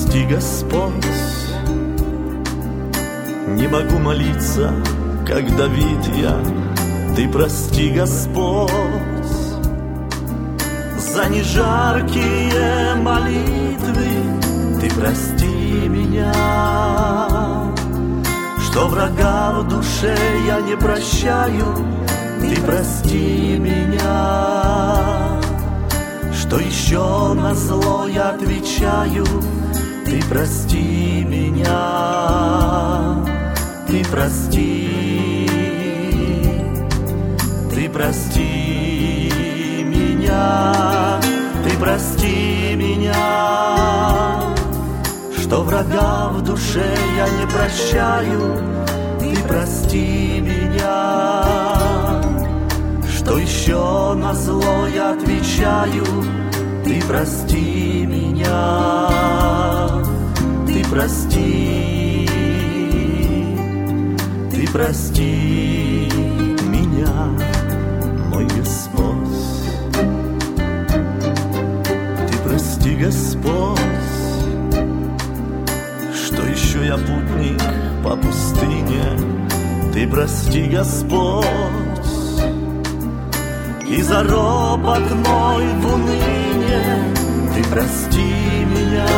прости, Господь, не могу молиться, как Давид я. Ты прости, Господь, за нежаркие молитвы. Ты прости меня, что врага в душе я не прощаю. Ты прости меня, что еще на зло я отвечаю. Ты прости меня, ты прости, ты прости меня, ты прости меня, что врага в душе я не прощаю. Ты прости меня, что еще на зло я отвечаю. Ты прости меня, ты прости, ты прости меня, мой Господь. Ты прости, Господь, что еще я путник по пустыне. Ты прости, Господь, и за ропот мой в уныние. Ты прости меня,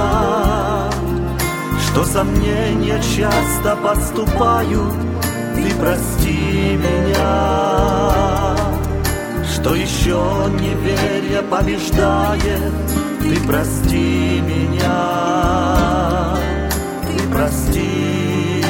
что сомнения часто подступают. Ты прости меня, что еще неверие побеждает. Ты прости меня, ты прости,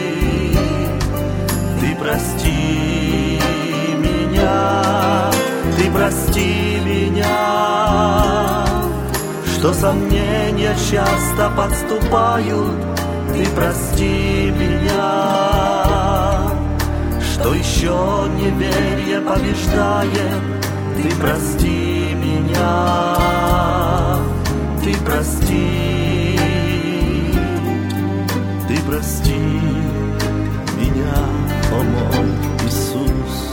ты прости меня, ты прости меня, что сомнения часто подступают. Ты прости меня, что еще неверие побеждает. Ты прости меня, ты прости, ты прости меня, о мой Иисус.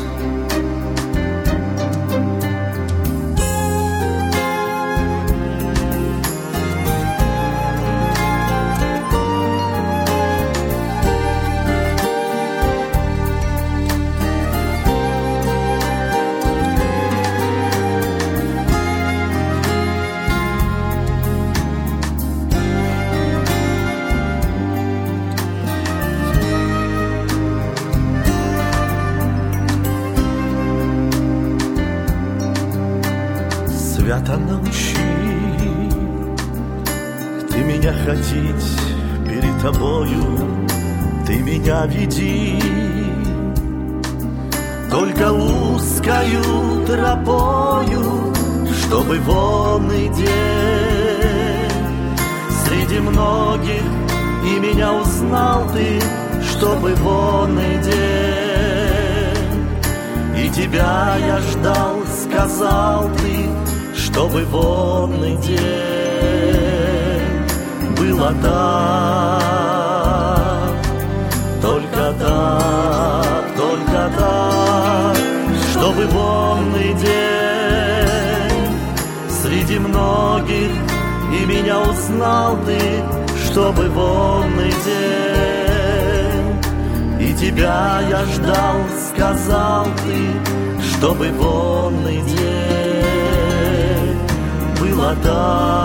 Свято научи ты меня ходить перед тобою, ты меня веди только узкою тропою, чтобы вонный день среди многих и меня узнал ты, чтобы вонный день и тебя я ждал, сказал ты, чтобы вонный день было так, только так, только так, чтобы вонный день среди многих и меня узнал ты, чтобы вонный день и тебя я ждал, сказал ты, чтобы вонный день было так.